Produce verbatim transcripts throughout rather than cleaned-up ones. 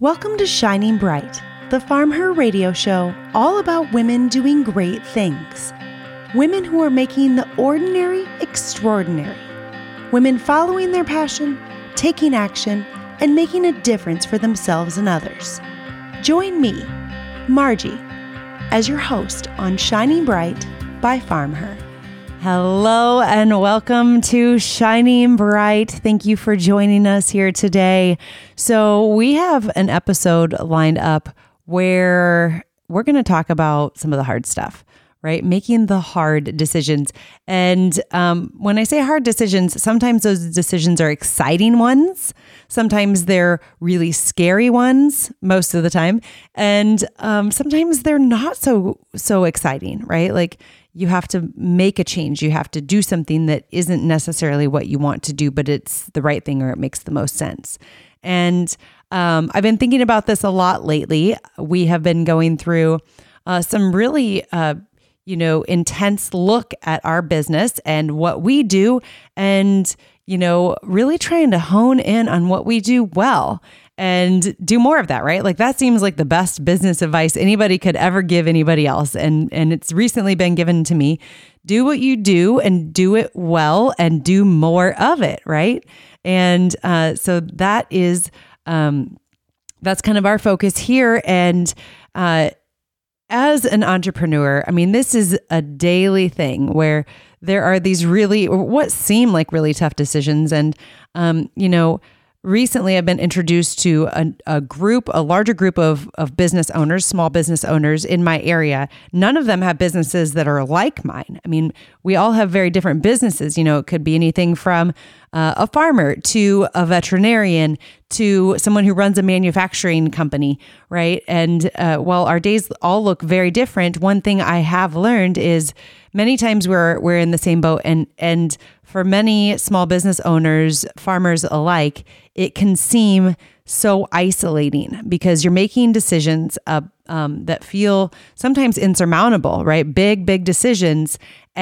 Welcome to Shining Bright, the Farm Her radio show all about women doing great things. Women who are making the ordinary extraordinary. Women following their passion, taking action, and making a difference for themselves and others. Join me, Margie, as your host on Shining Bright by Farm Her. Hello and welcome to Shining Bright. Thank you for joining us here today. So we have an episode lined up where we're going to talk about some of the hard stuff, right? Making the hard decisions. And um, when I say hard decisions, sometimes those decisions are exciting ones. Sometimes they're really scary ones, most of the time. And um, sometimes they're not so, so exciting, right? Like, you have to make a change. You have to do something that isn't necessarily what you want to do, but it's the right thing or it makes the most sense. And um, I've been thinking about this a lot lately. We have been going through uh, some really, uh, you know, intense look at our business and what we do, and, you know, really trying to hone in on what we do well and do more of that, right? Like, that seems like the best business advice anybody could ever give anybody else. And, and it's recently been given to me. Do what you do and do it well and do more of it, right? And uh, so that is, um, that's kind of our focus here. And uh, as an entrepreneur, I mean, this is a daily thing where there are these really, or what seem like really tough decisions. And, um, you know, recently, I've been introduced to a, a group, a larger group of, of business owners, small business owners in my area. None of them have businesses that are like mine. I mean, we all have very different businesses. You know, it could be anything from uh, a farmer to a veterinarian to someone who runs a manufacturing company, right? And uh, while our days all look very different, one thing I have learned is many times we're we're in the same boat, and and for many small business owners, farmers alike, it can seem so isolating because you're making decisions uh, um, that feel sometimes insurmountable, right? Big, big decisions.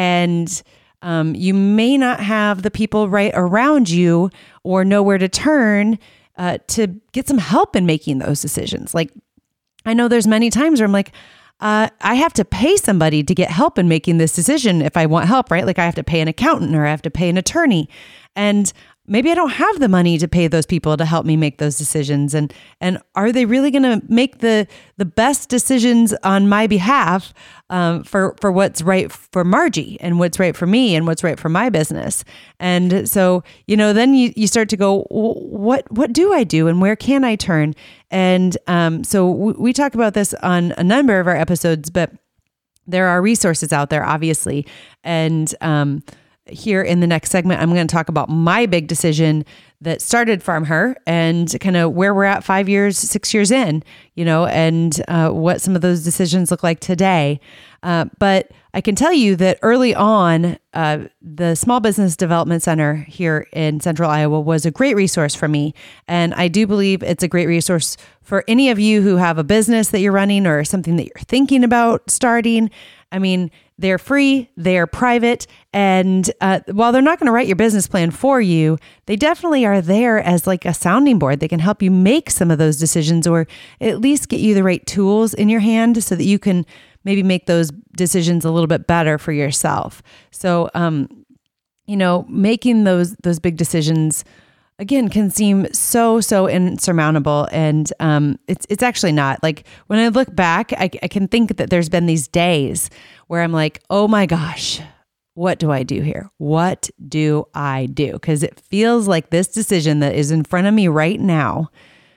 And um, you may not have the people right around you or know where to turn uh, to get some help in making those decisions. Like, I know there's many times where I'm like, Uh, I have to pay somebody to get help in making this decision if I want help, right? Like, I have to pay an accountant or I have to pay an attorney. And maybe I don't have the money to pay those people to help me make those decisions. And and are they really going to make the the best decisions on my behalf um, for, for what's right for Margie and what's right for me and what's right for my business? And so, you know, then you, you start to go, what what do I do and where can I turn? And um, so w- we talk about this on a number of our episodes, but there are resources out there, obviously. And um, here in the next segment, I'm going to talk about my big decision that started Farm Her and kind of where we're at five years, six years in, you know, and uh, what some of those decisions look like today. Uh, but I can tell you that early on, uh, the Small Business Development Center here in Central Iowa was a great resource for me. And I do believe it's a great resource for any of you who have a business that you're running or something that you're thinking about starting. I mean, they're free, they're private, and uh, while they're not going to write your business plan for you, they definitely are there as like a sounding board. They can help you make some of those decisions or at least get you the right tools in your hand so that you can maybe make those decisions a little bit better for yourself. So, um, you know, making those those big decisions, again, can seem so, so insurmountable. And um, it's it's actually not. Like, when I look back, I, I can think that there's been these days where I'm like, oh my gosh, what do I do here? What do I do? Because it feels like this decision that is in front of me right now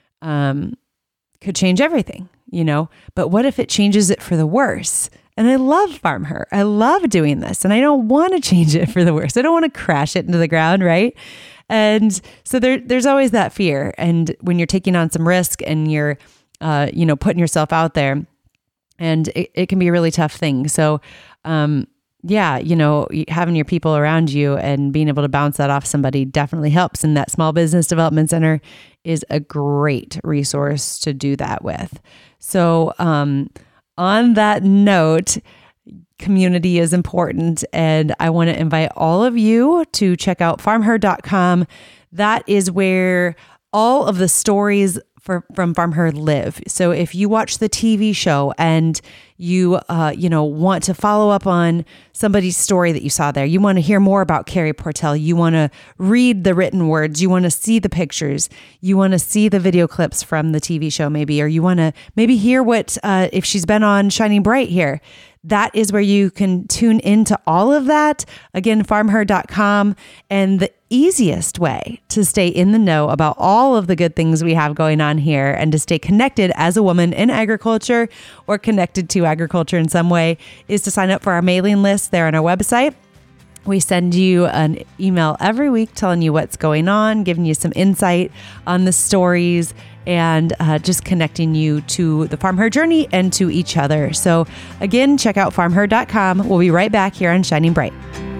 um, could change everything, you know? But what if it changes it for the worse? And I love Farm Her. I love doing this. And I don't want to change it for the worse. I don't want to crash it into the ground, right? And so there, there's always that fear. And when you're taking on some risk and you're, uh, you know, putting yourself out there, and it, it can be a really tough thing. So, um, yeah, you know, having your people around you and being able to bounce that off somebody definitely helps. And that Small Business Development Center is a great resource to do that with. So, um, on that note, community is important. And I want to invite all of you to check out farm her dot com. That is where all of the stories for, from Farm Her live. So if you watch the T V show and you, uh, you know, want to follow up on somebody's story that you saw there, you want to hear more about Carrie Portell, you want to read the written words, you want to see the pictures, you want to see the video clips from the T V show maybe, or you want to maybe hear what, uh, if she's been on Shining Bright here. That is where you can tune into all of that. Again, farm her dot com. And the easiest way to stay in the know about all of the good things we have going on here and to stay connected as a woman in agriculture or connected to agriculture in some way is to sign up for our mailing list there on our website. We send you an email every week telling you what's going on, giving you some insight on the stories, and uh, just connecting you to the Farm Her journey and to each other. So again, check out farm her dot com. We'll be right back here on Shining Bright.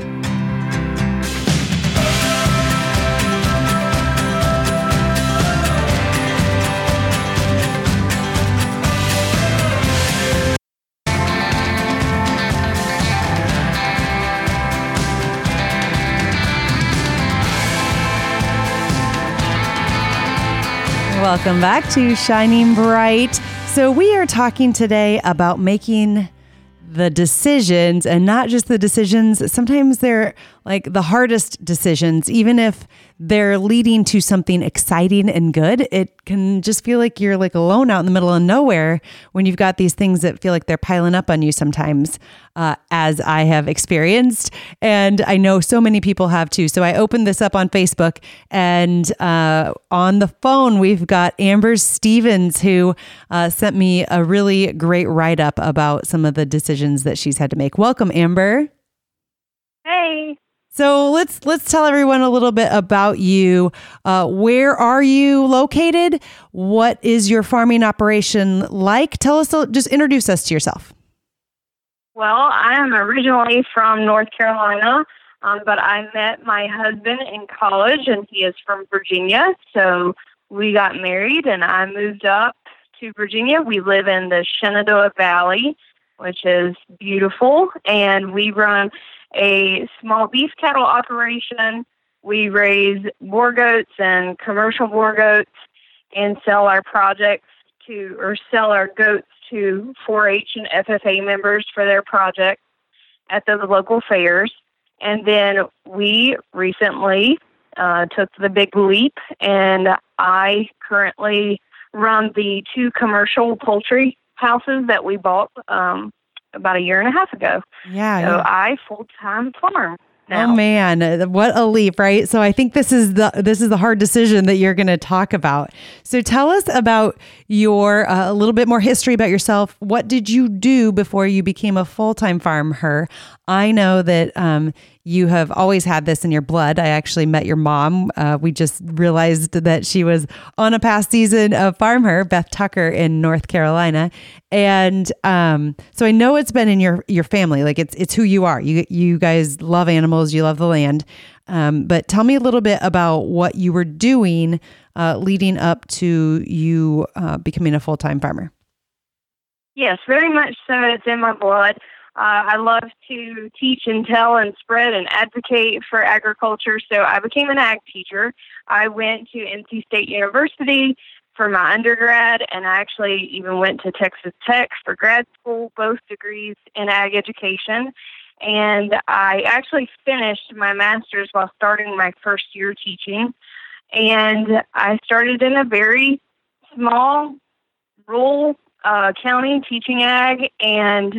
Welcome back to Shining Bright. So we are talking today about making the decisions, and not just the decisions. Sometimes they're like the hardest decisions, even if they're leading to something exciting and good. It can just feel like you're like alone out in the middle of nowhere when you've got these things that feel like they're piling up on you sometimes, uh, as I have experienced. And I know so many people have too. So I opened this up on Facebook, and uh, on the phone, we've got Amber Stevens, who uh, sent me a really great write-up about some of the decisions that she's had to make. Welcome, Amber. Hey. So let's let's tell everyone a little bit about you. Uh, where are you located? What is your farming operation like? Tell us, just introduce us to yourself. Well, I am originally from North Carolina, um, but I met my husband in college, and he is from Virginia. So we got married, and I moved up to Virginia. We live in the Shenandoah Valley, which is beautiful, and we run a small beef cattle operation. We raise boar goats and commercial boar goats and sell our projects to, or sell our goats to four H and F F A members for their projects at the local fairs. And then we recently uh, took the big leap, and I currently run the two commercial poultry houses that we bought um, about a year and a half ago. Yeah. So yeah. I full-time farm now. Oh man, what a leap, right? So I think this is the this is the hard decision that you're going to talk about. So tell us about your uh, a little bit more history about yourself. What did you do before you became a full-time farmer? I know that um, you have always had this in your blood. I actually met your mom. Uh, we just realized that she was on a past season of Farm Her, Beth Tucker in North Carolina. And um, so I know it's been in your, your family. Like it's it's who you are. You you guys love animals. You love the land. Um, but tell me a little bit about what you were doing uh, leading up to you uh, becoming a full-time farmer. Yes, very much so. It's in my blood. Uh, I love to teach and tell and spread and advocate for agriculture. So I became an ag teacher. I went to N C State University for my undergrad, and I actually even went to Texas Tech for grad school, both degrees in ag education. And I actually finished my master's while starting my first year teaching. And I started in a very small rural uh, county teaching ag, and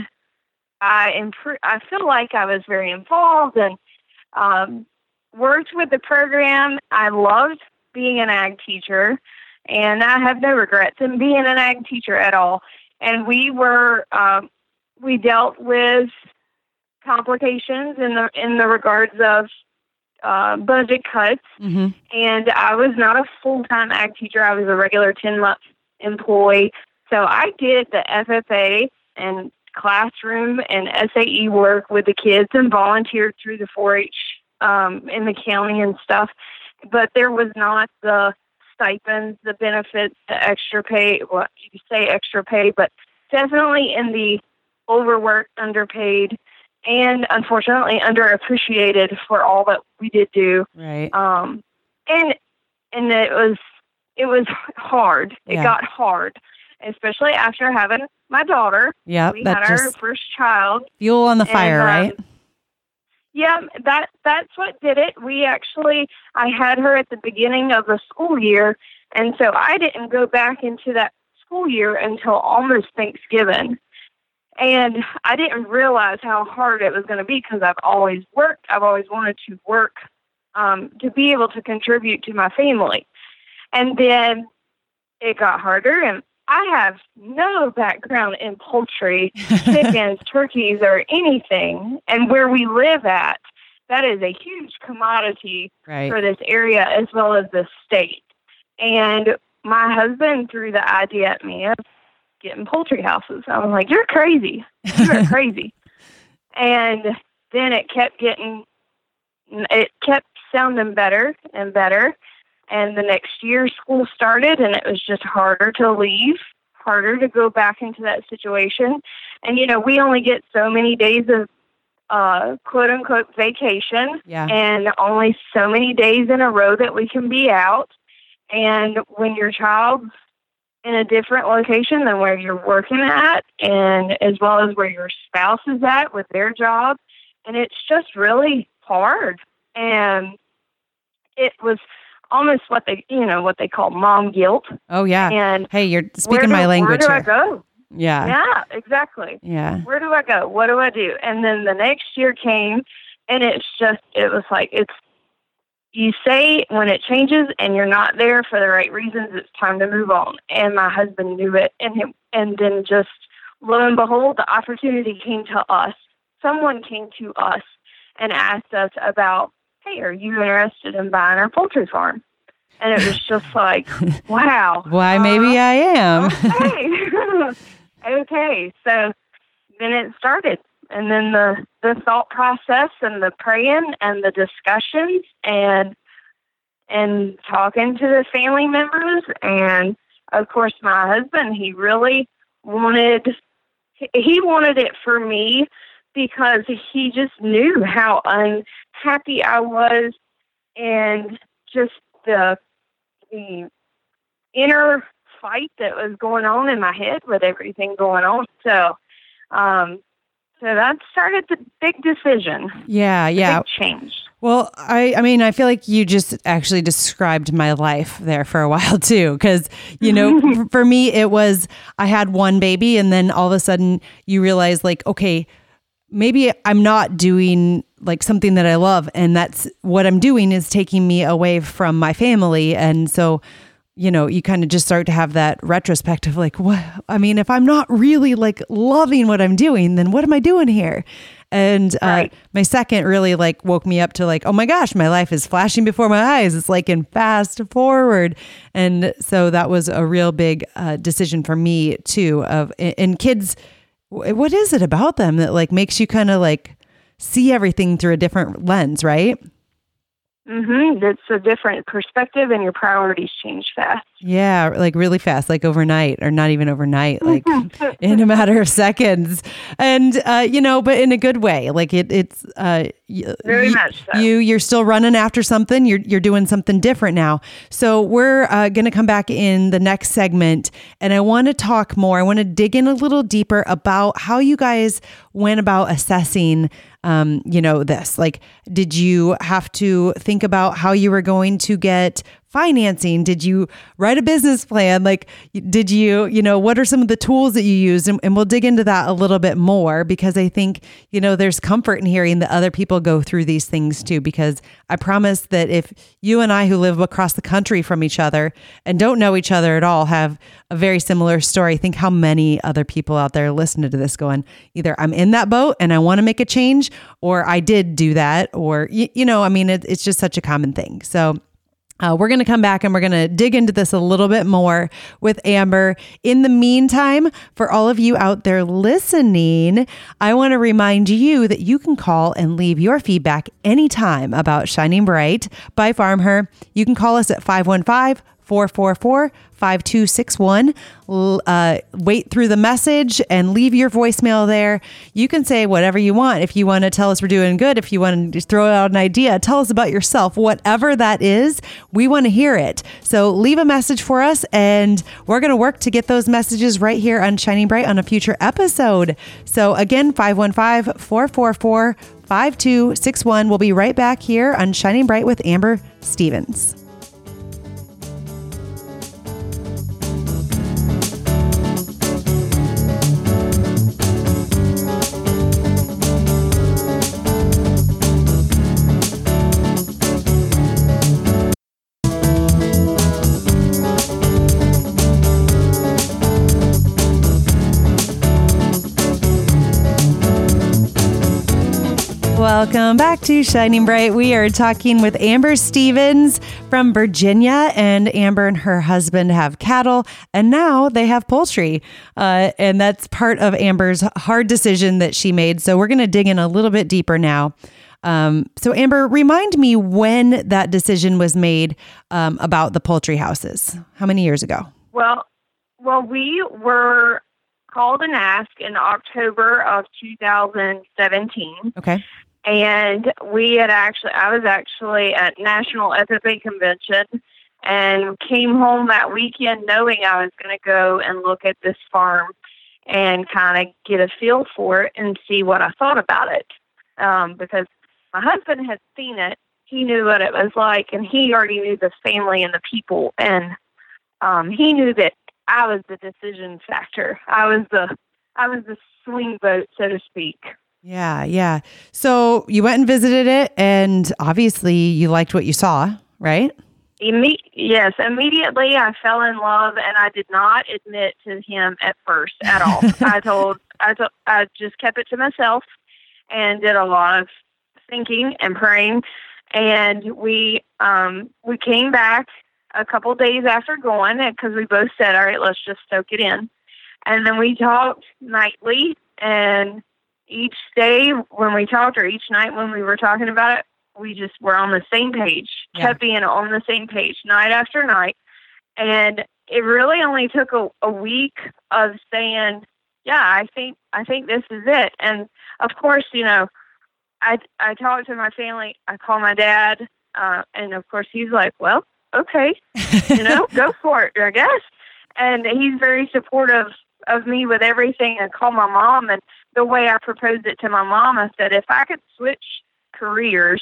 I impro- I feel like I was very involved and um, worked with the program. I loved being an ag teacher, and I have no regrets in being an ag teacher at all. And we were um, we dealt with complications in the in the regards of uh, budget cuts. Mm-hmm. And I was not a full-time ag teacher. I was a regular ten-month employee. So I did the F F A and classroom and S A E work with the kids and volunteered through the four H um, in the county and stuff. But there was not the stipends, the benefits, the extra pay. Well, you say extra pay, but definitely in the overworked, underpaid, and unfortunately underappreciated for all that we did do. Right. Um, and and it was it was hard. It yeah. got hard, especially after having my daughter. Yeah, we had our first child. Fuel on the fire, and, um, right? Yeah, that that's what did it. We actually, I had her at the beginning of the school year, and so I didn't go back into that school year until almost Thanksgiving. And I didn't realize how hard it was going to be because I've always worked. I've always wanted to work um, to be able to contribute to my family. And then it got harder, and I have no background in poultry, chickens, turkeys, or anything. And where we live at, that is a huge commodity right. for this area as well as the state. And my husband threw the idea at me of getting poultry houses. I was like, you're crazy. You're crazy. And then it kept getting, it kept sounding better and better. And the next year school started, and it was just harder to leave, harder to go back into that situation. And, you know, we only get so many days of uh, quote-unquote vacation, yeah. and only so many days in a row that we can be out. And when your child's in a different location than where you're working at, and as well as where your spouse is at with their job, and it's just really hard. And it was almost what they, you know, what they call mom guilt. Oh yeah. And hey, you're speaking my do, language Where do here. I go? Yeah. Yeah, exactly. Yeah. Where do I go? What do I do? And then the next year came, and it's just, it was like, it's, you say when it changes and you're not there for the right reasons, it's time to move on. And my husband knew it. And him, and then just lo and behold, the opportunity came to us. Someone came to us and asked us about, hey, are you interested in buying our poultry farm? And it was just like, wow. Why, maybe uh, I am. Okay. Okay. So then it started. And then the, the thought process and the praying and the discussions and and talking to the family members. And, of course, my husband, he really wanted, he wanted it for me because he just knew how unhappy I was and just the the inner fight that was going on in my head with everything going on. So, um, so that started the big decision. Yeah, yeah. Big change. Well, I, I mean, I feel like you just actually described my life there for a while too. Because, you know, for me, it was, I had one baby and then all of a sudden you realize like, okay, maybe I'm not doing like something that I love. And that's what I'm doing is taking me away from my family. And so, you know, you kind of just start to have that retrospective, like, what, I mean, if I'm not really like loving what I'm doing, then what am I doing here? And uh, right. my second really like woke me up to like, oh my gosh, my life is flashing before my eyes. It's like in fast forward. And so that was a real big uh, decision for me too of, and kids, what is it about them that like makes you kind of like see everything through a different lens, right? Mm-hmm. It's a different perspective and your priorities change fast. Yeah, like really fast, like overnight or not even overnight, like in a matter of seconds. And, uh, you know, but in a good way, like it, it's, uh, very y- much so. You, you're still running after something. You're, you're doing something different now. So we're uh, going to come back in the next segment and I want to talk more. I want to dig in a little deeper about how you guys went about assessing Um, you know, this, like, did you have to think about how you were going to get financing? Did you write a business plan? Like, did you, you know, what are some of the tools that you used? And, and we'll dig into that a little bit more because I think, you know, there's comfort in hearing that other people go through these things too, because I promise that if you and I who live across the country from each other and don't know each other at all have a very similar story, think how many other people out there listening to this going, either I'm in that boat and I want to make a change, or I did do that, or, you, you know, I mean, it, it's just such a common thing. So Uh, we're going to come back and we're going to dig into this a little bit more with Amber. In the meantime, for all of you out there listening, I want to remind you that you can call and leave your feedback anytime about Shining Bright by Farm Her. You can call us at five one five, four four four, five two six one. Uh, wait through the message and leave your voicemail there. You can say whatever you want. If you want to tell us we're doing good, if you want to throw out an idea, tell us about yourself, whatever that is, we want to hear it. So leave a message for us and we're going to work to get those messages right here on Shining Bright on a future episode. So again, five one five, four four four, five two six one. We'll be right back here on Shining Bright with Amber Stevens. Welcome back to Shining Bright. We are talking with Amber Stevens from Virginia, and Amber and her husband have cattle, and now they have poultry. Uh, and that's part of Amber's hard decision that she made. So we're going to dig in a little bit deeper now. Um, so Amber, remind me when that decision was made um, about the poultry houses. How many years ago? Well, well, we were called and asked in October of two thousand seventeen. Okay. And we had actually, I was actually at National F F A Convention and came home that weekend knowing I was going to go and look at this farm and kind of get a feel for it and see what I thought about it. Um, because my husband had seen it. He knew what it was like, and he already knew the family and the people. And um, he knew that I was the decision factor. I was the, I was the swing vote, so to speak. Yeah, yeah. So you went and visited it, and obviously you liked what you saw, right? Imme- yes, immediately I fell in love, and I did not admit to him at first at all. I told, I told, I just kept it to myself and did a lot of thinking and praying. And we, um, we came back a couple days after going, because we both said, all right, let's just soak it in. And then we talked nightly, and each day when we talked, or each night when we were talking about it, we just were on the same page, yeah. kept being on the same page night after night. And it really only took a, a week of saying, yeah, I think, I think this is it. And of course, you know, I, I talked to my family, I called my dad, uh, and of course he's like, well, okay, you know, go for it, I guess. And he's very supportive of me with everything. And called my mom, and the way I proposed it to my mom, I said, if I could switch careers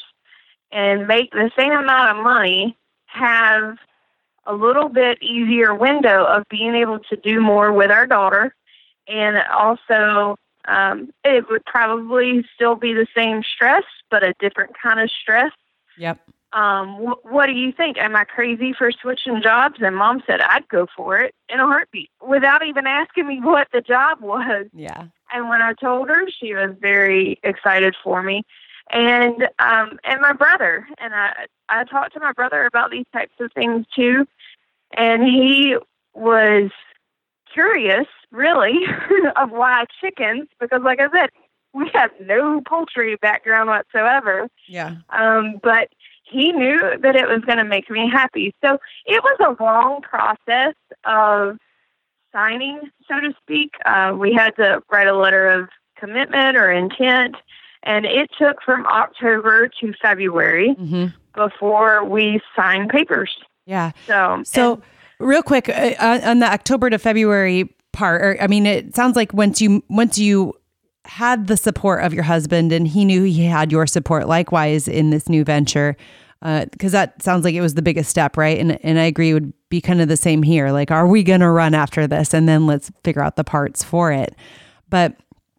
and make the same amount of money, have a little bit easier window of being able to do more with our daughter, and also um, it would probably still be the same stress, but a different kind of stress. Yep. Um, wh- what do you think? Am I crazy for switching jobs? And Mom said I'd go for it in a heartbeat without even asking me what the job was. Yeah. And when I told her, she was very excited for me. And um, and my brother, and I, I talked to my brother about these types of things too. And he was curious, really, of why chickens, because like I said, we have no poultry background whatsoever. Yeah. Um, but he knew that it was going to make me happy. So it was a long process of signing, so to speak. Uh, we had to write a letter of commitment or intent, and it took from October to February mm-hmm. before we signed papers. Yeah. So, so and, real quick, uh, on the October to February part, or, I mean, it sounds like once you once you had the support of your husband, and he knew he had your support likewise in this new venture, because uh, that sounds like it was the biggest step, right? And and I agree, it would be kind of the same here. Like, are we going to run after this? And then let's figure out the parts for it. But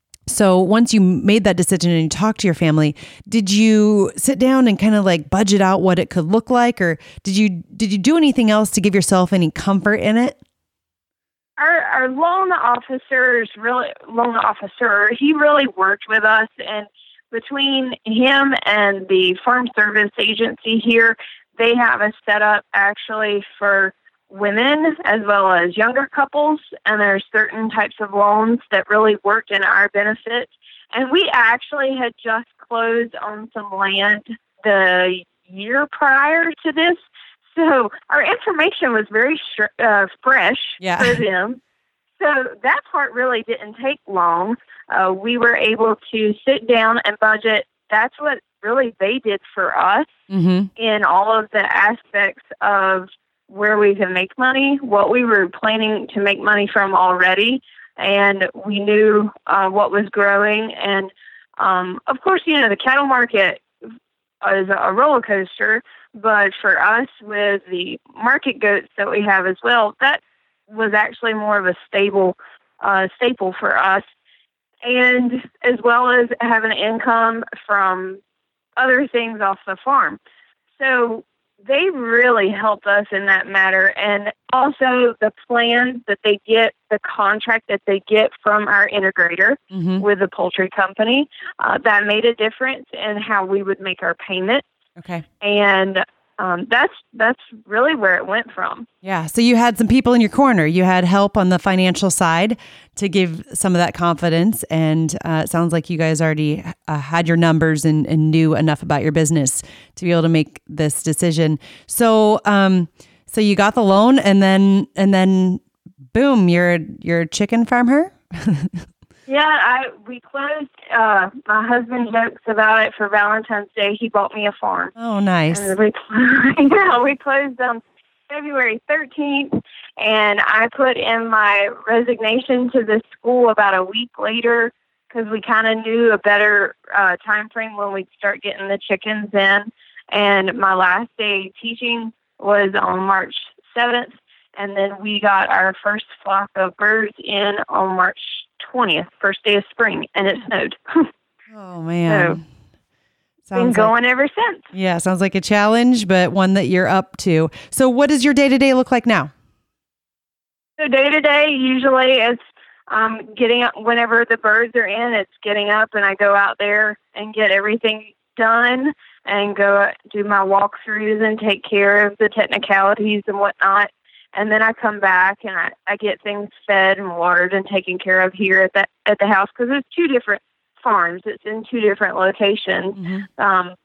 so once you made that decision and you talked to your family, did you sit down and kind of like budget out what it could look like? Or did you did you do anything else to give yourself any comfort in it? Our, our loan officer is really loan officer. He really worked with us, and between him and the farm service agency here, they have a setup actually for women as well as younger couples, and there's certain types of loans that really worked in our benefit. And we actually had just closed on some land the year prior to this, So our information was very sh- uh, fresh yeah. for them. So that part really didn't take long. Uh, we were able to sit down and budget. That's what really they did for us mm-hmm. in all of the aspects of where we can make money, what we were planning to make money from already, and we knew uh, what was growing. And, um, of course, you know, the cattle market is a roller coaster, but for us with the market goats that we have as well, that was actually more of a stable uh, staple for us, and as well as having income from other things off the farm. So they really helped us in that matter. And also the plan that they get, the contract that they get from our integrator mm-hmm. with the poultry company, uh, that made a difference in how we would make our payment. Okay. And um, that's that's really where it went from. Yeah. So you had some people in your corner. You had help on the financial side to give some of that confidence. And uh, it sounds like you guys already uh, had your numbers and, and knew enough about your business to be able to make this decision. So, um, so you got the loan, and then and then, boom, you're you're a chicken farmer. Yeah, I we closed. Uh, my husband jokes about it for Valentine's Day. He bought me a farm. Oh, nice. And we, yeah, we closed on February thirteenth, and I put in my resignation to the school about a week later because we kind of knew a better uh, time frame when we'd start getting the chickens in. And my last day teaching was on March seventh, and then we got our first flock of birds in on March twentieth, first day of spring, and it snowed. Oh, man. So, sounds been going like, ever since. Yeah, sounds like a challenge, but one that you're up to. So what does your day-to-day look like now? So day-to-day, usually it's um, getting up whenever the birds are in, it's getting up, and I go out there and get everything done and go do my walkthroughs and take care of the technicalities and whatnot. And then I come back and I, I get things fed and watered and taken care of here at the, at the house, because there's two different farms. It's in two different locations. Mm-hmm. Um,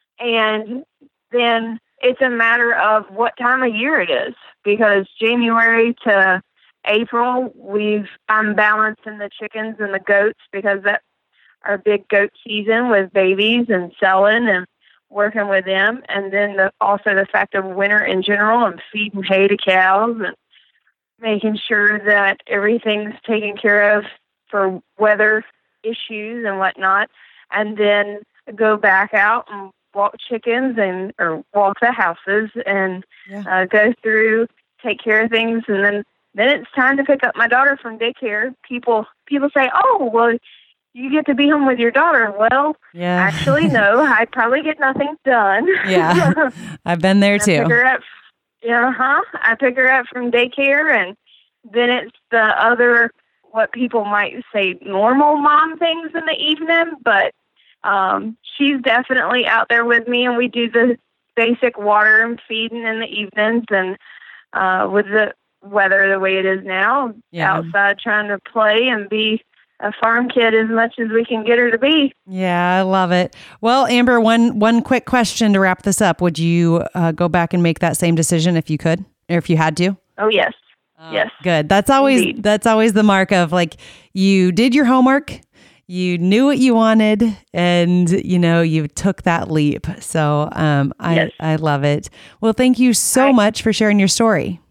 and then it's a matter of what time of year it is, because January to April, we've I'm balancing the chickens and the goats, because that's our big goat season with babies and selling and working with them. And then the, also the fact of winter in general and feeding hay to cows and making sure that everything's taken care of for weather issues and whatnot. And then go back out and walk chickens and or walk the houses and yeah. uh, go through, take care of things. And then, then it's time to pick up my daughter from daycare. People, people say, oh, well, you get to be home with your daughter. Well, yeah. actually, no, I probably get nothing done. Yeah, I've been there too. I pick her up, yeah, huh? I pick her up from daycare, and then it's the other, what people might say, normal mom things in the evening. But um, she's definitely out there with me, and we do the basic water and feeding in the evenings. And uh, with the weather the way it is now, yeah. outside trying to play and be a farm kid as much as we can get her to be. Yeah, I love it. Well, Amber, one one quick question to wrap this up. Would you uh, go back and make that same decision if you could, or if you had to? Oh, yes. Oh, yes. Good. That's always Indeed. That's always the mark of, like, you did your homework, you knew what you wanted, and, you know, you took that leap. So um, I, yes. I love it. Well, thank you so I, much for sharing your story.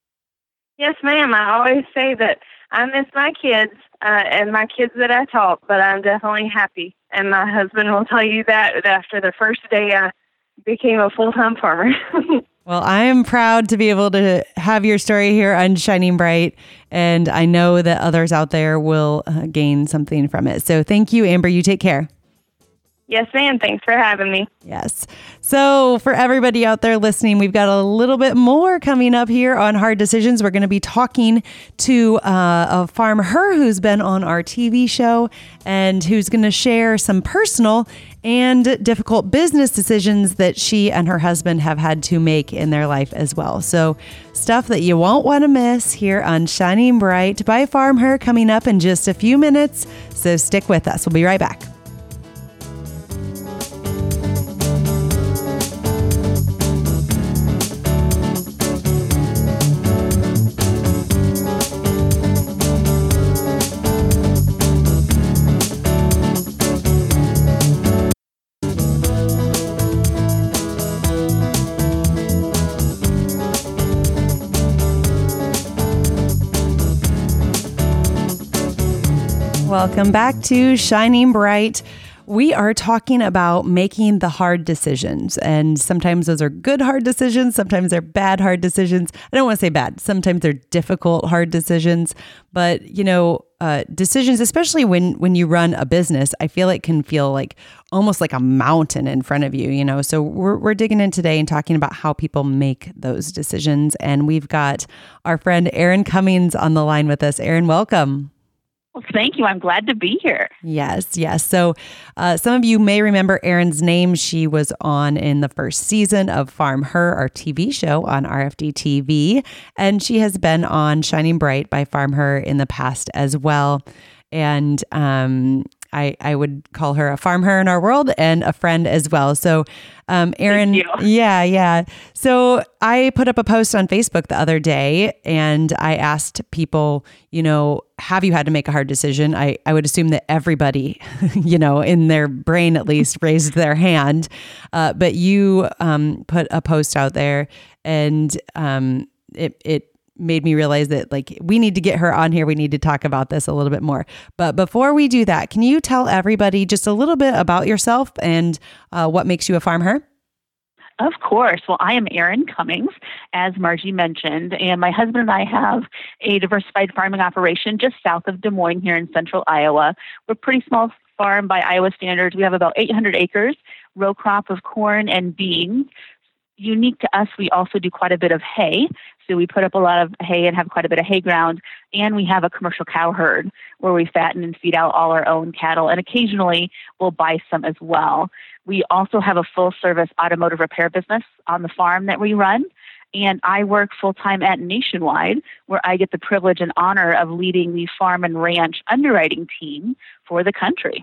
Yes, ma'am. I always say that I miss my kids uh, and my kids that I taught, but I'm definitely happy. And my husband will tell you that after the first day I became a full-time farmer. Well, I am proud to be able to have your story here on Shining Bright, and I know that others out there will uh, gain something from it. So thank you, Amber. You take care. Yes, ma'am. Thanks for having me. Yes. So for everybody out there listening, we've got a little bit more coming up here on Hard Decisions. We're going to be talking to uh, a farmer who's been on our T V show and who's going to share some personal and difficult business decisions that she and her husband have had to make in their life as well. So stuff that you won't want to miss here on Shining Bright by Farm Her, coming up in just a few minutes. So stick with us. We'll be right back. Welcome back to Shining Bright. We are talking about making the hard decisions, and sometimes those are good hard decisions. Sometimes they're bad hard decisions. I don't want to say bad. Sometimes they're difficult hard decisions, but you know, uh, decisions, especially when, when you run a business, I feel it can feel like almost like a mountain in front of you, you know? So we're, we're digging in today and talking about how people make those decisions. And we've got our friend Erin Cummings on the line with us. Erin, welcome. Well, thank you. I'm glad to be here. Yes, yes. So uh, some of you may remember Erin's name. She was on in the first season of Farm Her, our T V show on R F D T V. And she has been on Shining Bright by Farm Her in the past as well. And um, I, I would call her a farm her in our world and a friend as well. So, um, Erin, yeah, yeah. So I put up a post on Facebook the other day and I asked people, you know, have you had to make a hard decision? I, I would assume that everybody, you know, in their brain at least raised their hand. Uh, but you um, put a post out there and um, it, it, made me realize that like we need to get her on here. We need to talk about this a little bit more. But before we do that, can you tell everybody just a little bit about yourself and uh, what makes you a farm her? Of course. Well, I am Erin Cummings, as Margie mentioned, and my husband and I have a diversified farming operation just south of Des Moines here in central Iowa. We're a pretty small farm by Iowa standards. We have about eight hundred acres, row crop of corn and beans. Unique to us, we also do quite a bit of hay. So we put up a lot of hay and have quite a bit of hay ground. And we have a commercial cow herd where we fatten and feed out all our own cattle. And occasionally we'll buy some as well. We also have a full service automotive repair business on the farm that we run. And I work full time at Nationwide, where I get the privilege and honor of leading the farm and ranch underwriting team for the country.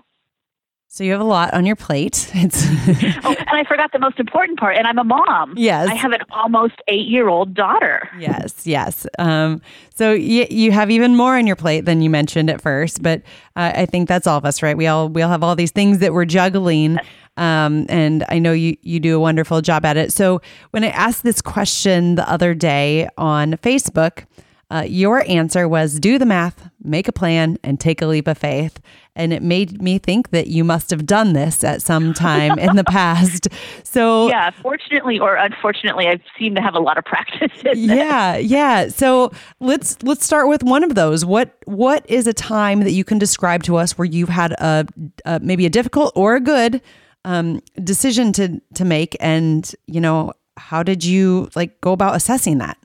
So you have a lot on your plate. It's oh, and I forgot the most important part, and I'm a mom. Yes. I have an almost eight-year-old daughter. Yes, yes. Um, so you, you have even more on your plate than you mentioned at first, but uh, I think that's all of us, right? We all we all have all these things that we're juggling, um, and I know you, you do a wonderful job at it. So when I asked this question the other day on Facebook, Uh, your answer was do the math, make a plan, and take a leap of faith. And it made me think that you must have done this at some time in the past. So yeah, fortunately or unfortunately, I seem to have a lot of practice in Yeah, this. yeah. So let's let's start with one of those. What what is a time that you can describe to us where you've had a, a maybe a difficult or a good um, decision to to make, and you know, how did you like go about assessing that?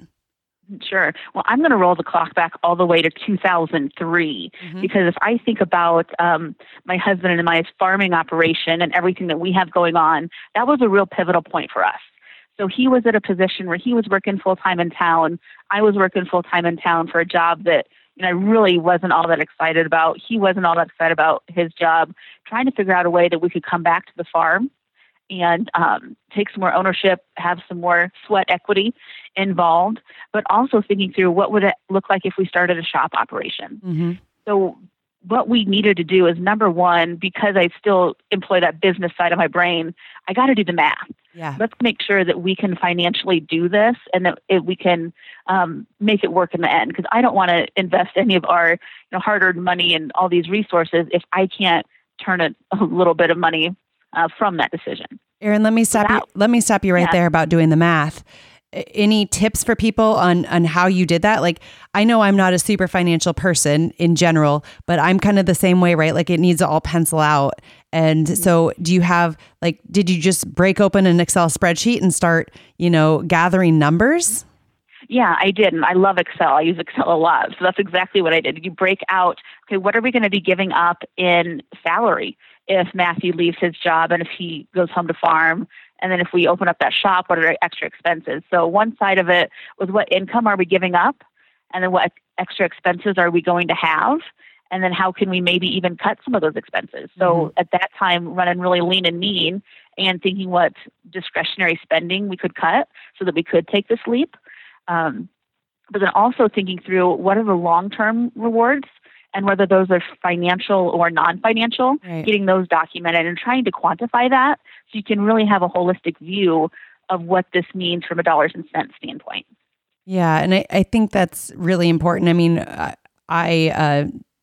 Sure. Well, I'm going to roll the clock back all the way to two thousand three, mm-hmm. because if I think about um, my husband and my farming operation and everything that we have going on, that was a real pivotal point for us. So he was at a position where he was working full-time in town. I was working full-time in town for a job that you know, I really wasn't all that excited about. He wasn't all that excited about his job, trying to figure out a way that we could come back to the farm and um, take some more ownership, have some more sweat equity involved, but also thinking through what would it look like if we started a shop operation. Mm-hmm. So what we needed to do is, number one, because I still employ that business side of my brain, I got to do the math. Yeah. Let's make sure that we can financially do this and that it, we can um, make it work in the end. Because I don't want to invest any of our you know, hard-earned money and all these resources if I can't turn a, a little bit of money uh, from that decision. Erin, let me stop Without, you. Let me stop you right yeah. there about doing the math. Any tips for people on, on how you did that? Like, I know I'm not a super financial person in general, but I'm kind of the same way, right? Like it needs to all pencil out. And mm-hmm. so do you have, like, did you just break open an Excel spreadsheet and start, you know, gathering numbers? Yeah, I did. And I love Excel. I use Excel a lot. So that's exactly what I did. You break out, okay, what are we going to be giving up in salary if Matthew leaves his job and if he goes home to farm? And then if we open up that shop, what are our extra expenses? So one side of it was what income are we giving up? And then what extra expenses are we going to have? And then how can we maybe even cut some of those expenses? So mm-hmm. at that time, running really lean and mean and thinking what discretionary spending we could cut so that we could take this leap. Um, but then also thinking through what are the long-term rewards and whether those are financial or non-financial, right. Getting those documented and trying to quantify that so you can really have a holistic view of what this means from a dollars and cents standpoint. Yeah, and I, I think that's really important. I mean, I uh,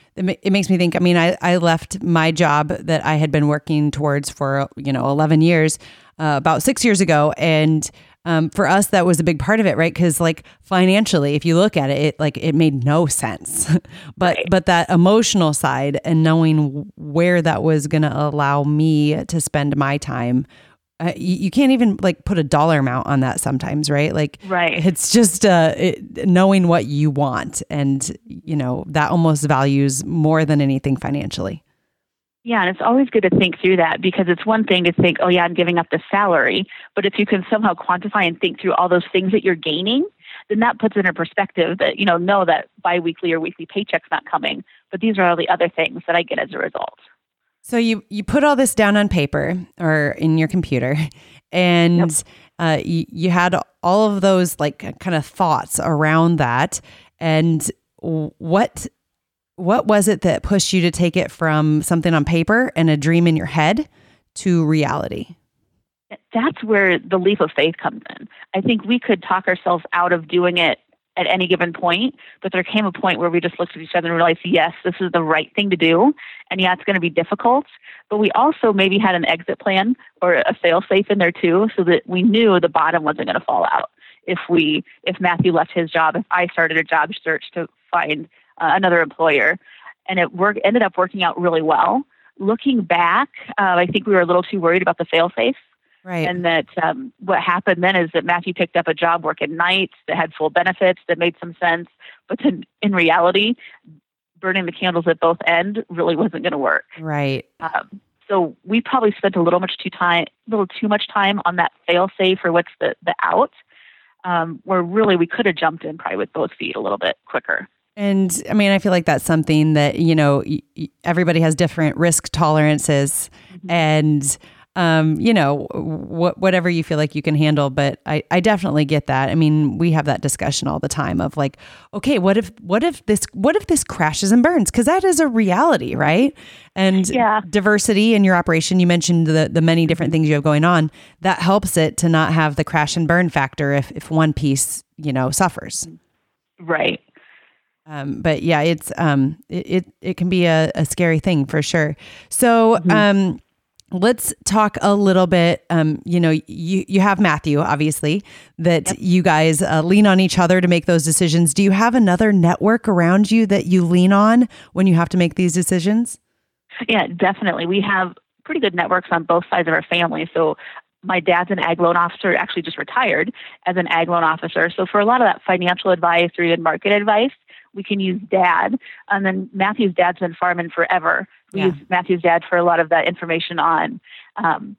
it, ma- it makes me think, I mean, I, I left my job that I had been working towards for, you know, eleven years, uh, about six years ago. And um, for us, that was a big part of it, right? Because like financially, if you look at it, it like it made no sense. but Right. but that emotional side and knowing where that was going to allow me to spend my time, uh, you, you can't even like put a dollar amount on that sometimes, right? Like Right. it's just uh, it, knowing what you want, and you know that almost values more than anything financially. Yeah, and it's always good to think through that, because it's one thing to think, oh yeah, I'm giving up the salary, but if you can somehow quantify and think through all those things that you're gaining, then that puts it in perspective that, you know, know that biweekly or weekly paycheck's not coming, but these are all the other things that I get as a result. So you you put all this down on paper or in your computer, and Yep. uh, you, you had all of those like kind of thoughts around that, and what what was it that pushed you to take it from something on paper and a dream in your head to reality? That's where the leap of faith comes in. I think we could talk ourselves out of doing it at any given point, but there came a point where we just looked at each other and realized, yes, this is the right thing to do. And yeah, it's going to be difficult, but we also maybe had an exit plan or a fail safe in there too, so that we knew the bottom wasn't going to fall out. If we, if Matthew left his job, if I started a job search to find uh, another employer, and it work, ended up working out really well. Looking back, uh, I think we were a little too worried about the fail safe. Right. And that um, what happened then is that Matthew picked up a job working nights that had full benefits that made some sense. But then in reality, burning the candles at both ends really wasn't going to work. Right. Um, so we probably spent a little much too time, little too much time on that fail safe or what's the the out, um, where really we could have jumped in probably with both feet a little bit quicker. And I mean, I feel like that's something that, you know, y- y- everybody has different risk tolerances, mm-hmm. and Um, you know, wh- whatever you feel like you can handle. But I, I definitely get that. I mean, we have that discussion all the time of like, okay, what if, what if this, what if this crashes and burns? Cause that is a reality, right? And yeah. diversity in your operation, you mentioned the, the many different things you have going on, that helps it to not have the crash and burn factor if, if one piece, you know, suffers. Right. Um, but yeah, it's, um, it, it, it can be a, a scary thing for sure. So, mm-hmm. um, let's talk a little bit. Um, you know, you, you have Matthew, obviously, that yep. you guys uh, lean on each other to make those decisions. Do you have another network around you that you lean on when you have to make these decisions? Yeah, definitely. We have pretty good networks on both sides of our family. So my dad's an ag loan officer, actually just retired as an ag loan officer. So for a lot of that financial advice or even market advice, we can use dad. And then Matthew's dad's been farming forever. We yeah. use Matthew's dad for a lot of that information on um,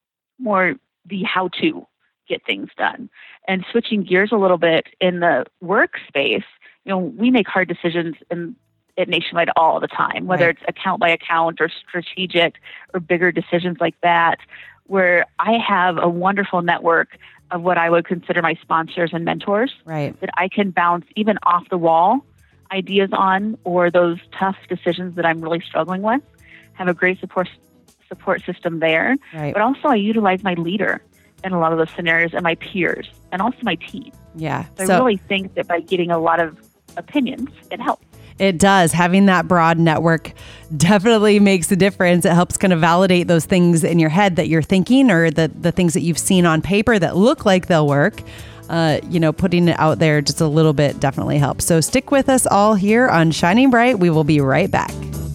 more the how to get things done. And switching gears a little bit in the workspace, you know, we make hard decisions in, at Nationwide all the time, whether right. it's account by account or strategic or bigger decisions like that, where I have a wonderful network of what I would consider my sponsors and mentors right. that I can bounce even off the wall ideas on, or those tough decisions that I'm really struggling with. Have a great support support system there. Right. But also I utilize my leader in a lot of those scenarios and my peers and also my team. Yeah. So, so I really think that by getting a lot of opinions, it helps. It does. Having that broad network definitely makes a difference. It helps kind of validate those things in your head that you're thinking, or the, the things that you've seen on paper that look like they'll work. Uh, you know, putting it out there just a little bit definitely helps. So stick with us all here on Shining Bright. We will be right back.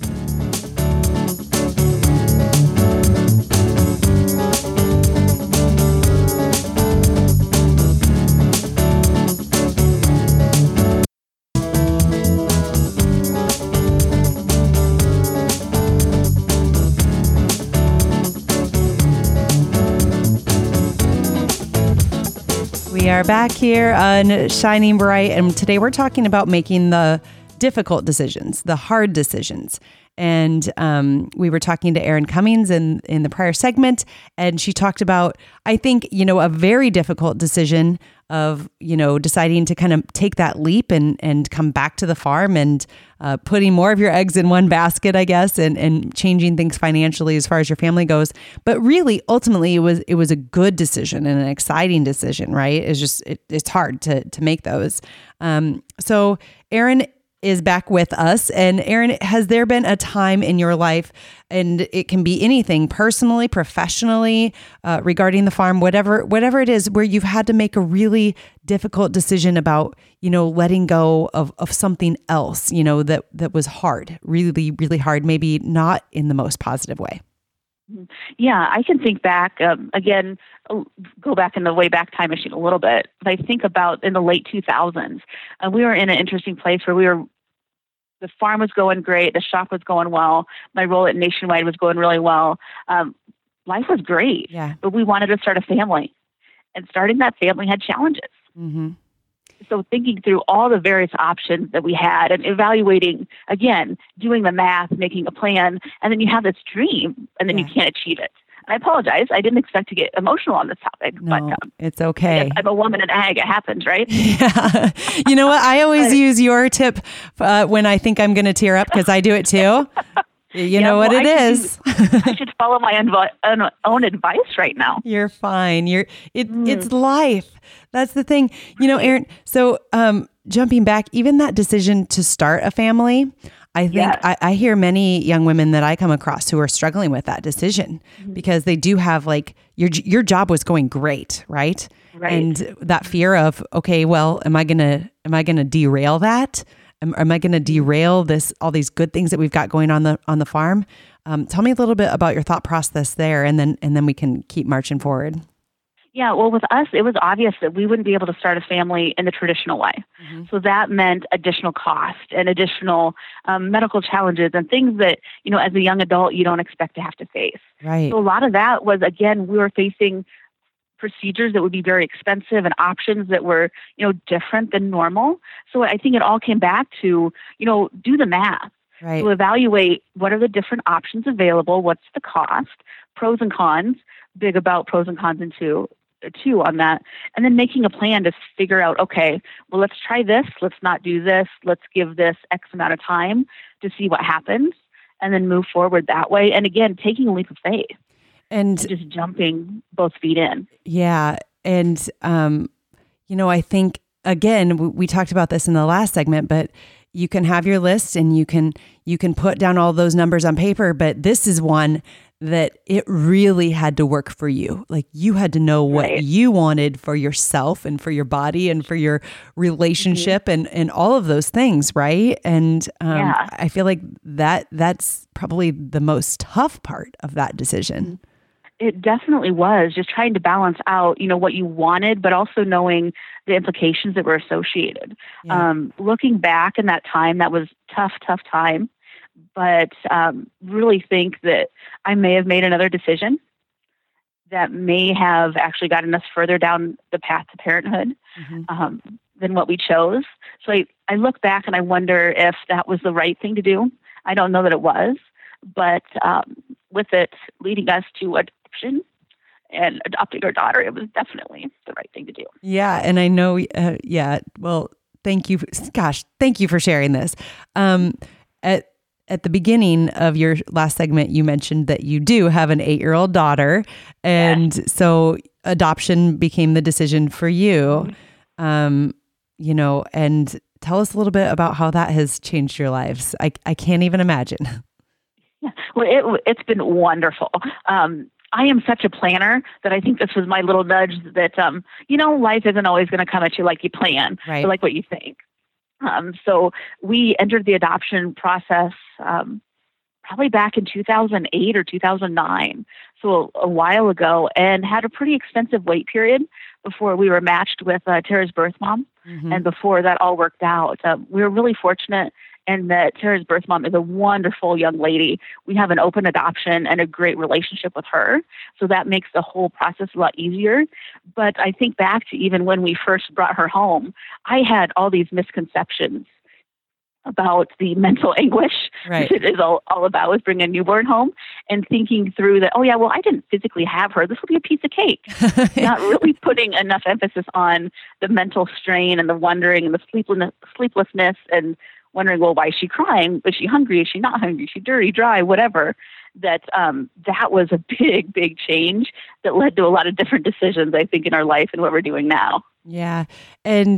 We are back here on Shining Bright, and today we're talking about making the difficult decisions, the hard decisions. And um, we were talking to Erin Cummings in, in the prior segment, and she talked about, I think, you know, a very difficult decision of, you know, deciding to kind of take that leap and, and come back to the farm and uh, putting more of your eggs in one basket, I guess, and, and changing things financially as far as your family goes. But really, ultimately, it was it was a good decision and an exciting decision, right? It's just, it, it's hard to to make those. Um, so, Erin, is back with us. And Erin, has there been a time in your life, and it can be anything, personally, professionally, uh, regarding the farm, whatever, whatever it is, where you've had to make a really difficult decision about, you know, letting go of, of something else, you know, that, that was hard, really, really hard, maybe not in the most positive way? Yeah, I can think back, um, again, go back in the way back time machine a little bit. But I think about in the late two thousands, uh, we were in an interesting place where we were, the farm was going great, the shop was going well, my role at Nationwide was going really well. Um, life was great, yeah. but we wanted to start a family. And starting that family had challenges. Mm-hmm. So thinking through all the various options that we had and evaluating, again, doing the math, making a plan, and then you have this dream and then yeah. you can't achieve it. And I apologize. I didn't expect to get emotional on this topic. No, but um, it's okay. I'm a woman in ag. It happens, right? Yeah. You know what? I always use your tip uh, when I think I'm going to tear up, because I do it too. You yeah, know well, what it I is. Should, I should follow my own, own advice right now. You're fine. You're it. Mm. It's life. That's the thing. You know, Erin. So, um, jumping back, even that decision to start a family, I think yes. I, I hear many young women that I come across who are struggling with that decision mm-hmm. because they do have like your your job was going great, right? Right. And that fear of, okay, well, am I gonna am I gonna derail that? Am, am I going to derail this, all these good things that we've got going on the, on the farm? Um, tell me a little bit about your thought process there, and then, and then we can keep marching forward. Yeah. Well, with us, it was obvious that we wouldn't be able to start a family in the traditional way. Mm-hmm. So that meant additional cost and additional um, medical challenges and things that, you know, as a young adult, you don't expect to have to face. Right. So a lot of that was, again, we were facing procedures that would be very expensive and options that were, you know, different than normal. So I think it all came back to, you know, do the math. Right. To evaluate what are the different options available, what's the cost, pros and cons, big about pros and cons into two on that, and then making a plan to figure out, okay, well, let's try this, let's not do this, let's give this X amount of time to see what happens, and then move forward that way. And again, taking a leap of faith. And, and just jumping both feet in. Yeah. And, um, you know, I think, again, we, we talked about this in the last segment, but you can have your list and you can, you can put down all those numbers on paper, but this is one that it really had to work for you. Like you had to know what right. you wanted for yourself and for your body and for your relationship mm-hmm. and, and all of those things. Right. And, um, yeah. I feel like that, that's probably the most tough part of that decision. Mm-hmm. It definitely was, just trying to balance out, you know, what you wanted, but also knowing the implications that were associated. Yeah. Um, looking back in that time, that was tough, tough time, but um, really think that I may have made another decision that may have actually gotten us further down the path to parenthood mm-hmm. um, than what we chose. So I, I look back and I wonder if that was the right thing to do. I don't know that it was, but um, with it leading us to adoption and adopting our daughter, it was definitely the right thing to do. Yeah. And I know, uh, yeah, well, thank you. Gosh, thank you for sharing this. Um, at, at the beginning of your last segment, you mentioned that you do have an eight-year-old daughter. And yes. so adoption became the decision for you, mm-hmm. um, you know, and tell us a little bit about how that has changed your lives. I, I can't even imagine. Yeah. Well, it, it's been wonderful. Um, I am such a planner that I think this was my little nudge that, um, you know, life isn't always going to come at you like you plan, right. or like what you think. Um, so we entered the adoption process um, probably back in two thousand eight or two thousand nine, so a, a while ago, and had a pretty extensive wait period before we were matched with uh, Tara's birth mom. Mm-hmm. And before that all worked out, uh, we were really fortunate in that Tara's birth mom is a wonderful young lady. We have an open adoption and a great relationship with her. So that makes the whole process a lot easier. But I think back to even when we first brought her home, I had all these misconceptions about the mental anguish right. that it is all, all about with bringing a newborn home, and thinking through that, oh yeah, well, I didn't physically have her. This will be a piece of cake. Not really putting enough emphasis on the mental strain and the wondering and the sleeplessness, sleeplessness and wondering, well, why is she crying? Is she hungry? Is she not hungry? Is she dirty, dry, whatever? That um, that was a big, big change that led to a lot of different decisions, I think, in our life and what we're doing now. Yeah. And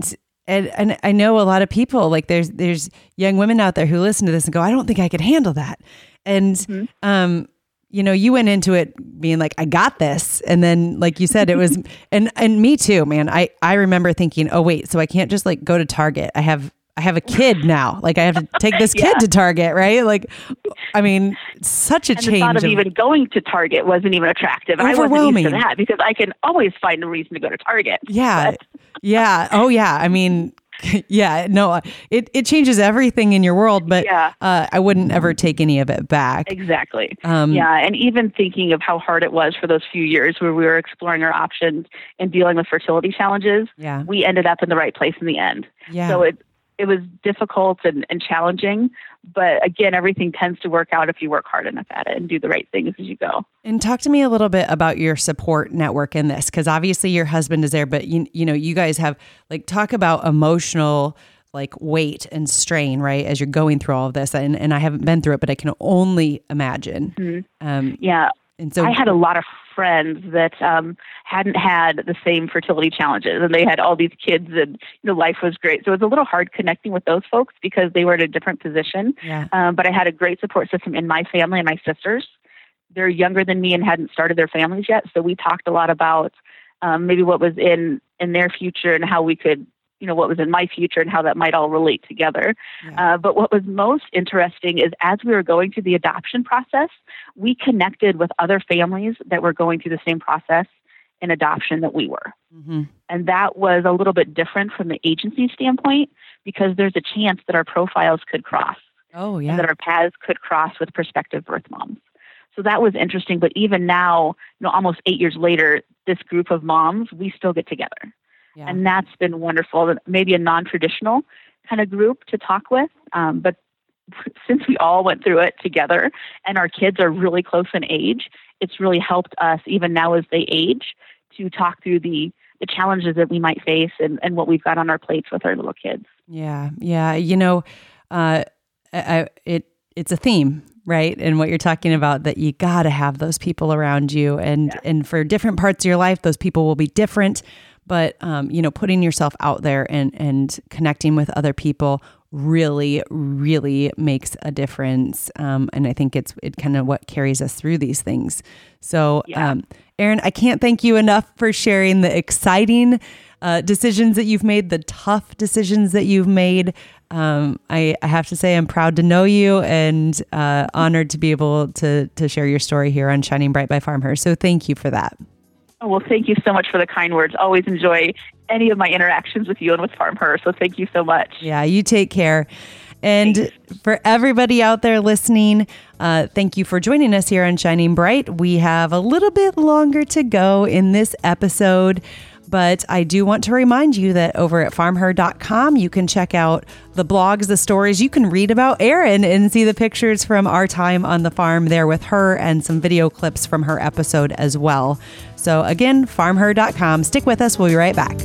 and, and I know a lot of people, like there's, there's young women out there who listen to this and go, I don't think I could handle that. And, mm-hmm. um, you know, you went into it being like, I got this. And then, like you said, it was, and, and me too, man. I, I remember thinking, oh wait, so I can't just like go to Target. I have, I have a kid now. Like I have to take this yeah. kid to Target, right? Like, I mean, such a and change. The thought of, of even going to Target wasn't even attractive. And I wasn't used to that because I can always find a reason to go to Target. Yeah. But. Yeah. Oh yeah. I mean, yeah, no, it, it changes everything in your world, but yeah. uh, I wouldn't ever take any of it back. Exactly. Um, yeah. And even thinking of how hard it was for those few years where we were exploring our options and dealing with fertility challenges, yeah. we ended up in the right place in the end. Yeah. So it, it was difficult and, and challenging, but again, everything tends to work out if you work hard enough at it and do the right things as you go. And talk to me a little bit about your support network in this, because obviously your husband is there, but you you know, you guys have like talk about emotional like weight and strain, right? As you're going through all of this, and and I haven't been through it, but I can only imagine. Mm-hmm. Um, yeah, and so I had a lot of friends that um, hadn't had the same fertility challenges, and they had all these kids, and you know, life was great. So it was a little hard connecting with those folks because they were in a different position. Yeah. Um, but I had a great support system in my family and my sisters. They're younger than me and hadn't started their families yet, so we talked a lot about um, maybe what was in in their future and how we could, you know, what was in my future and how that might all relate together. Yeah. Uh, but what was most interesting is as we were going through the adoption process, we connected with other families that were going through the same process in adoption that we were. Mm-hmm. And that was a little bit different from the agency standpoint because there's a chance that our profiles could cross. Oh, yeah. And that our paths could cross with prospective birth moms. So that was interesting. But even now, you know, almost eight years later, this group of moms, we still get together. Yeah. And that's been wonderful. Maybe a non-traditional kind of group to talk with. Um, but since we all went through it together and our kids are really close in age, it's really helped us, even now as they age, to talk through the, the challenges that we might face and, and what we've got on our plates with our little kids. Yeah. Yeah. You know, uh, I, it it's a theme, right? And what you're talking about, that you got to have those people around you. And, yeah. and for different parts of your life, those people will be different. But, um, you know, putting yourself out there and, and connecting with other people really, really makes a difference. Um, and I think it's it kind of what carries us through these things. So, yeah. um, Erin, I can't thank you enough for sharing the exciting uh, decisions that you've made, the tough decisions that you've made. Um, I, I have to say I'm proud to know you and uh, honored to be able to to share your story here on Shining Bright by Farmher. So thank you for that. Oh, well, thank you so much for the kind words. Always enjoy any of my interactions with you and with Farmher. So thank you so much. Yeah, you take care. And Thanks. For everybody out there listening, uh, thank you for joining us here on Shining Bright. We have a little bit longer to go in this episode, but I do want to remind you that over at farmher dot com, you can check out the blogs, the stories. You can read about Erin and see the pictures from our time on the farm there with her and some video clips from her episode as well. So again, farmher dot com. Stick with us. We'll be right back.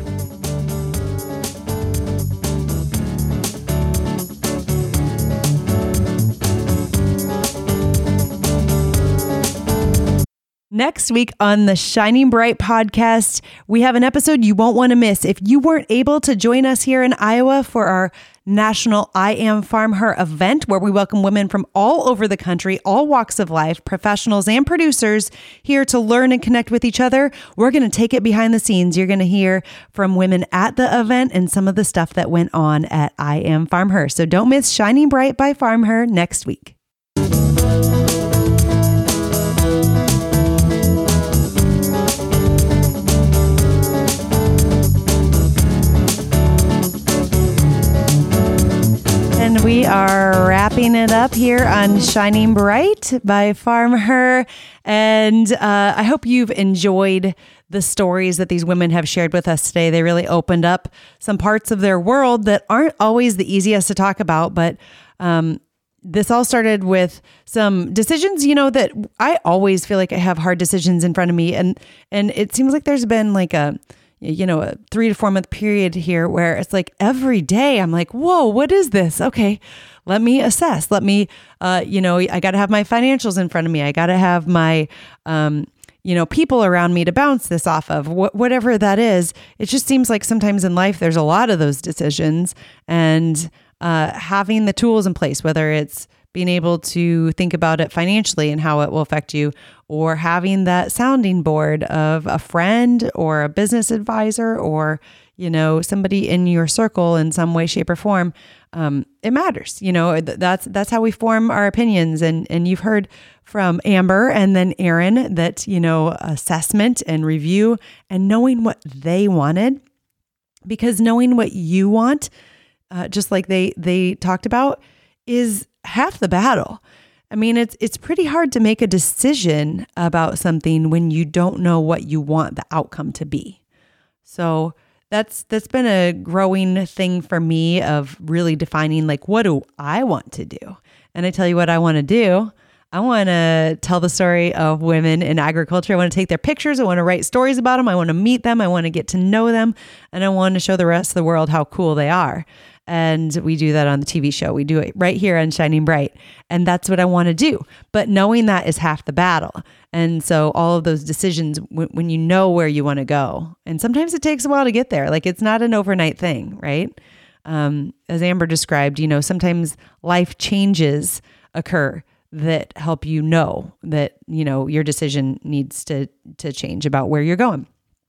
Next week on the Shining Bright podcast, we have an episode you won't want to miss. If you weren't able to join us here in Iowa for our National I Am Farmher event, where we welcome women from all over the country, all walks of life, professionals and producers here to learn and connect with each other, we're going to take it behind the scenes. You're going to hear from women at the event and some of the stuff that went on at I Am Farmher. So don't miss Shining Bright by Farmher next week. And we are wrapping it up here on Shining Bright by Farmher. And uh, I hope you've enjoyed the stories that these women have shared with us today. They really opened up some parts of their world that aren't always the easiest to talk about. But um, this all started with some decisions, you know, that I always feel like I have hard decisions in front of me. And, and it seems like there's been like a you know, a three to four month period here where it's like every day I'm like, whoa, what is this? Okay, let me assess. Let me, uh, you know, I got to have my financials in front of me. I got to have my, um, you know, people around me to bounce this off of, wh- whatever that is. It just seems like sometimes in life, there's a lot of those decisions, and uh, having the tools in place, whether it's being able to think about it financially and how it will affect you, or having that sounding board of a friend or a business advisor or, you know, somebody in your circle in some way, shape, or form. Um, it matters. You know, that's, that's how we form our opinions. And, and you've heard from Amber and then Erin that, you know, assessment and review and knowing what they wanted, because knowing what you want, uh, just like they, they talked about, is half the battle. I mean, it's it's pretty hard to make a decision about something when you don't know what you want the outcome to be. So that's that's been a growing thing for me of really defining, like, what do I want to do? And I tell you what I want to do. I want to tell the story of women in agriculture. I want to take their pictures. I want to write stories about them. I want to meet them. I want to get to know them. And I want to show the rest of the world how cool they are. And we do that on the T V show. We do it right here on Shining Bright. And that's what I want to do. But knowing that is half the battle. And so all of those decisions, w- when you know where you want to go, and sometimes it takes a while to get there. Like, it's not an overnight thing, right? Um, as Amber described, you know, sometimes life changes occur that help you know that, you know, your decision needs to, to change about where you're going.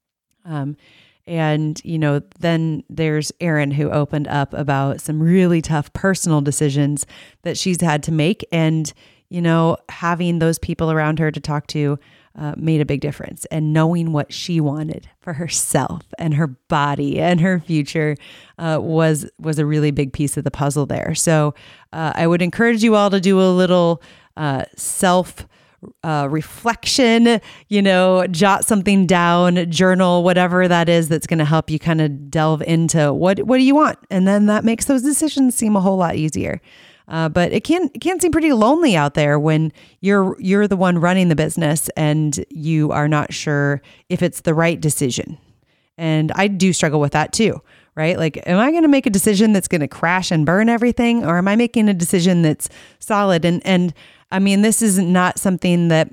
Um, And, you know, then there's Erin, who opened up about some really tough personal decisions that she's had to make. And, you know, having those people around her to talk to uh, made a big difference. And knowing what she wanted for herself and her body and her future uh, was was a really big piece of the puzzle there. So uh, I would encourage you all to do a little uh, self Uh, reflection, you know, jot something down, journal, whatever that is that's going to help you kind of delve into what what do you want, and then that makes those decisions seem a whole lot easier. Uh, but it can it can seem pretty lonely out there when you're you're the one running the business and you are not sure if it's the right decision. And I do struggle with that too, right? Like, am I going to make a decision that's going to crash and burn everything, or am I making a decision that's solid? And and I mean, this is not something that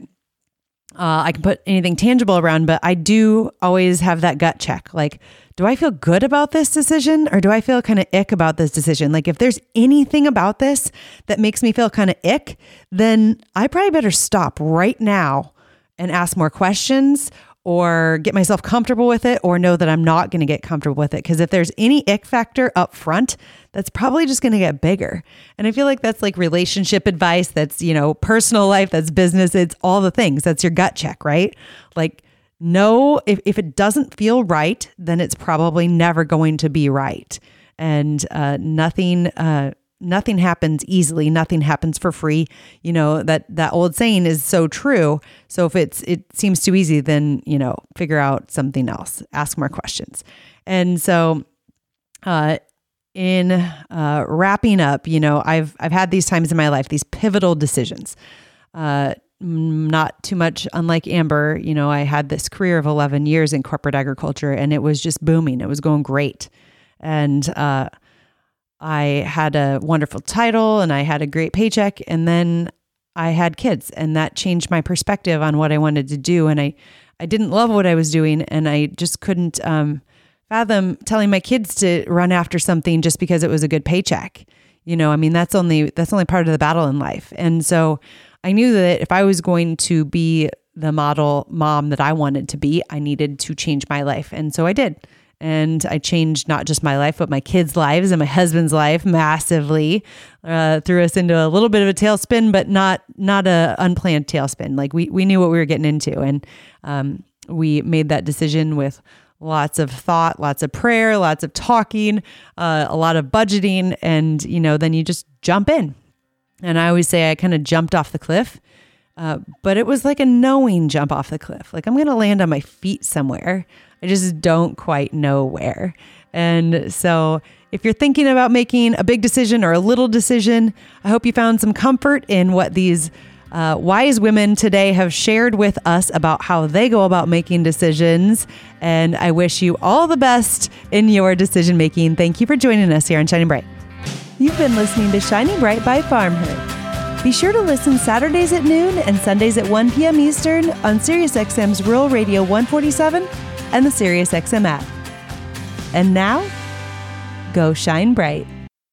uh, I can put anything tangible around, but I do always have that gut check. Like, do I feel good about this decision, or do I feel kind of ick about this decision? Like, if there's anything about this that makes me feel kind of ick, then I probably better stop right now and ask more questions, or get myself comfortable with it, or know that I'm not going to get comfortable with it. Because if there's any ick factor up front, that's probably just going to get bigger. And I feel like that's like relationship advice. That's, you know, personal life, that's business. It's all the things. That's your gut check, right? Like, no, if, if it doesn't feel right, then it's probably never going to be right. And uh, nothing, uh, nothing happens easily. Nothing happens for free. You know, that, that old saying is so true. So if it's, it seems too easy, then, you know, figure out something else, ask more questions. And so, uh, in, uh, wrapping up, you know, I've, I've had these times in my life, these pivotal decisions, uh, not too much unlike Amber. You know, I had this career of eleven years in corporate agriculture, and it was just booming. It was going great. And, uh, I had a wonderful title and I had a great paycheck, and then I had kids, and that changed my perspective on what I wanted to do. And I, I didn't love what I was doing, and I just couldn't um, fathom telling my kids to run after something just because it was a good paycheck. You know, I mean, that's only, that's only part of the battle in life. And so I knew that if I was going to be the model mom that I wanted to be, I needed to change my life. And so I did. And I changed not just my life, but my kids' lives and my husband's life massively. Uh, threw us into a little bit of a tailspin, but not not a unplanned tailspin. Like, we we knew what we were getting into, and um, we made that decision with lots of thought, lots of prayer, lots of talking, uh, a lot of budgeting, and you know, then you just jump in. And I always say I kind of jumped off the cliff, uh, but it was like a knowing jump off the cliff. Like, I'm going to land on my feet somewhere. I just don't quite know where. And so if you're thinking about making a big decision or a little decision, I hope you found some comfort in what these uh, wise women today have shared with us about how they go about making decisions. And I wish you all the best in your decision making. Thank you for joining us here on Shining Bright. You've been listening to Shining Bright by Farm Her. Be sure to listen Saturdays at noon and Sundays at one p.m. Eastern on SiriusXM's Rural Radio one forty-seven and the SiriusXM app. And now, go shine bright.